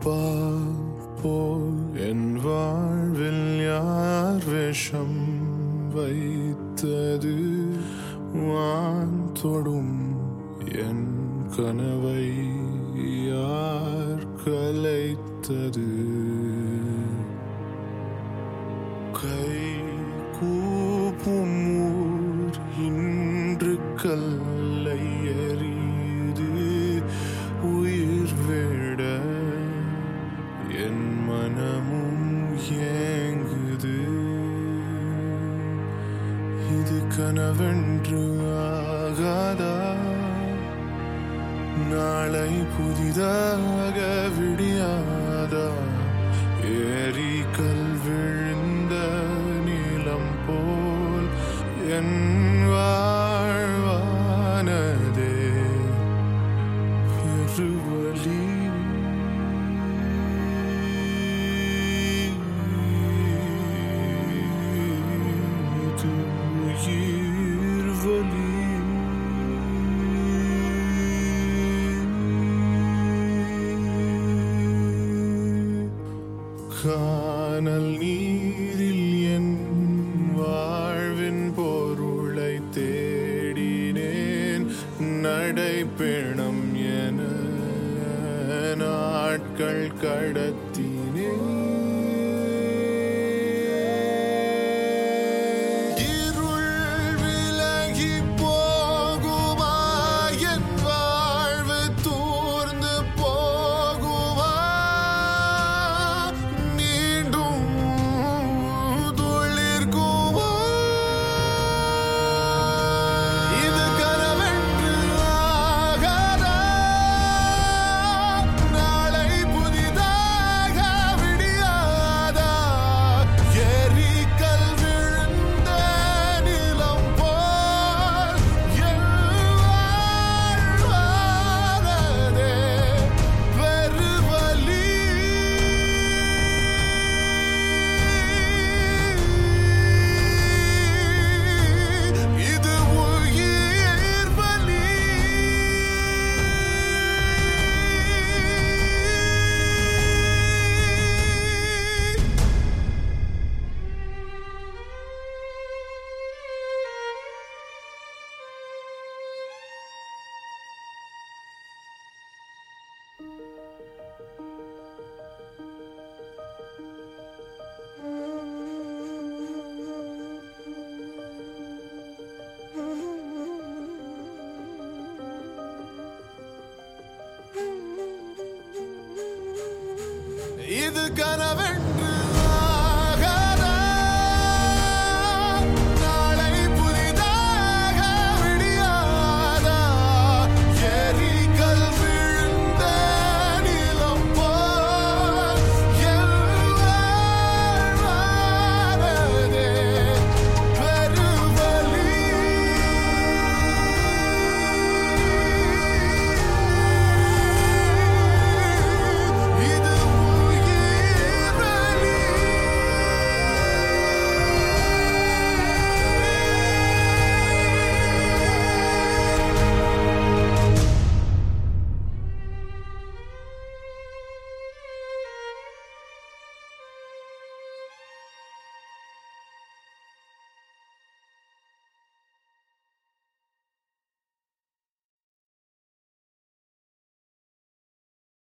போல் என் வாழ்வில் யார் விஷம் வைத்தது வான் தொடும் என் கனவை யார் கலைத்தது கை கூப்பும் ஊர் இன்று கல்லை எறியுது உயிர் விட என் மனமும் ஏங்குது இது கனவென்று ஆகாதா நாளை புதிதாக விடியாதா ஏரி கல் விழுந்த நீளம் போல் என் வாழ்வானதே பெருவலி உயிர் வலி கானல் நீரில் என் வாழ்வின் பொருளை தேடினேன் நடைபெணம் என நாட்கள் கடத்தினேன் இது கனவென்று